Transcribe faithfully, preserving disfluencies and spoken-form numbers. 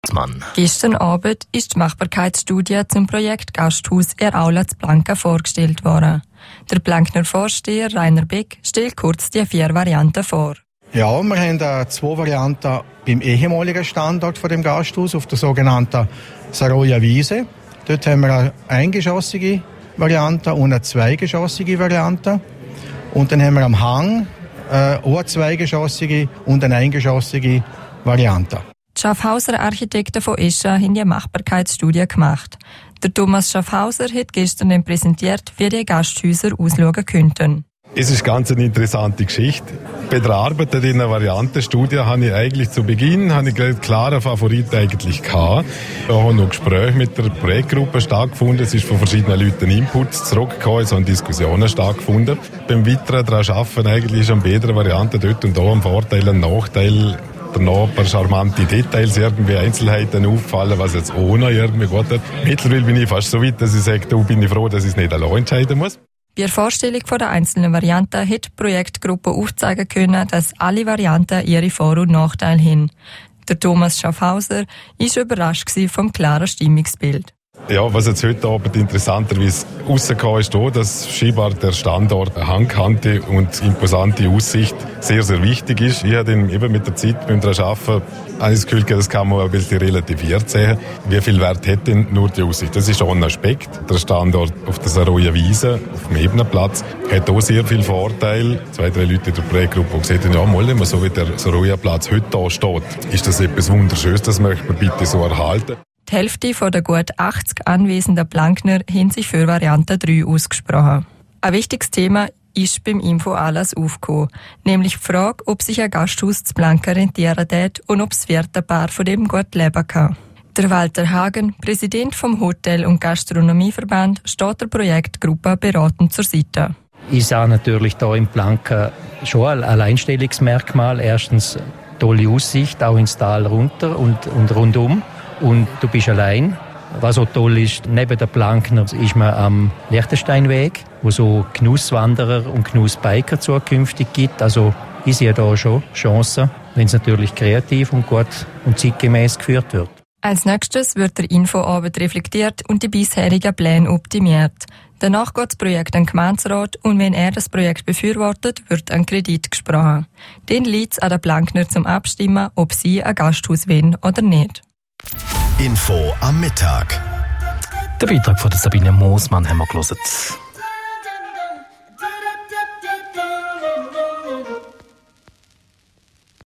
Mann. Gestern Abend ist die Machbarkeitsstudie zum Projekt Gasthaus in Aula zu Blanka vorgestellt worden. Der Blankner Vorsteher Rainer Beck stellt kurz die vier Varianten vor. Ja, wir haben äh, zwei Varianten beim ehemaligen Standort von dem Gasthaus auf der sogenannten Saroja Wiese. Dort haben wir eine eingeschossige Variante und eine zweigeschossige Variante. Und dann haben wir am Hang äh, auch eine zweigeschossige und eine eingeschossige Variante. Die Schaffhauser Architekten von Escha haben die Machbarkeitsstudie gemacht. Der Thomas Schaffhauser hat gestern präsentiert, wie die Gasthäuser ausschauen könnten. Es ist ganz eine interessante Geschichte. Bei der Arbeit in der Variantenstudie habe ich eigentlich zu Beginn habe ich einen klaren Favorit eigentlich gehabt. Da haben noch Gespräche mit der Projektgruppe stattgefunden. Es ist von verschiedenen Leuten Inputs zurückgekommen, es haben Diskussionen stattgefunden. Beim Weiteren daran arbeiten eigentlich ist an beiden Varianten dort und da ein Vorteil, ein Nachteil. Danach ein paar charmante Details, irgendwie Einzelheiten auffallen, was jetzt auch noch irgendwie gut hat. Mittlerweile bin ich fast so weit, dass ich sage, da bin ich froh, dass ich es nicht allein entscheiden muss. Bei der Vorstellung der einzelnen Varianten hat die Projektgruppe aufzeigen können, dass alle Varianten ihre Vor- und Nachteile haben. Der Thomas Schaffhauser war überrascht vom klaren Stimmungsbild. Ja, was jetzt heute Abend interessanterweise rausgekommen ist, auch, dass scheinbar der Standort eine handkante und imposante Aussicht sehr, sehr wichtig ist. Ich habe eben mit der Zeit beim Arbeiten das Gefühl, das kann man ein bisschen relativiert sehen. Wie viel Wert hat denn nur die Aussicht? Das ist auch ein Aspekt. Der Standort auf der Saroja Wiese, auf dem Ebenenplatz, hat auch sehr viel Vorteil. Zwei, drei Leute in der Projektgruppe haben gesagt, ja, mal, so wie der Saroja-Platz heute da steht, ist das etwas Wunderschönes, das möchte man bitte so erhalten. Die Hälfte der gut achtzig anwesenden Blankner haben sich für Variante drei ausgesprochen. Ein wichtiges Thema ist beim Info-Anlass aufgekommen, nämlich die Frage, ob sich ein Gasthaus zu Blanka rentieren wird und ob das Wirtepaar von dem gut leben kann. Der Walter Hagen, Präsident vom Hotel- und Gastronomieverband, steht der Projektgruppe beratend zur Seite. Ich sah natürlich da in Blanka schon ein Alleinstellungsmerkmal. Erstens tolle Aussicht, auch ins Tal runter und, und rundum. Und du bist allein. Was auch toll ist, neben der Blankner ist man am Liechtensteinweg, wo so Genusswanderer und Genussbiker zukünftig gibt. Also ich sehe da schon Chancen, wenn es natürlich kreativ und gut und zeitgemäß geführt wird. Als nächstes wird der Infoabend reflektiert und die bisherigen Pläne optimiert. Danach geht das Projekt an den Gemeinderat und wenn er das Projekt befürwortet, wird ein Kredit gesprochen. Dann liegt es an den Blankner zum Abstimmen, ob sie ein Gasthaus wollen oder nicht. Info am Mittag. Der Beitrag von Sabine Moosmann haben wir gehört.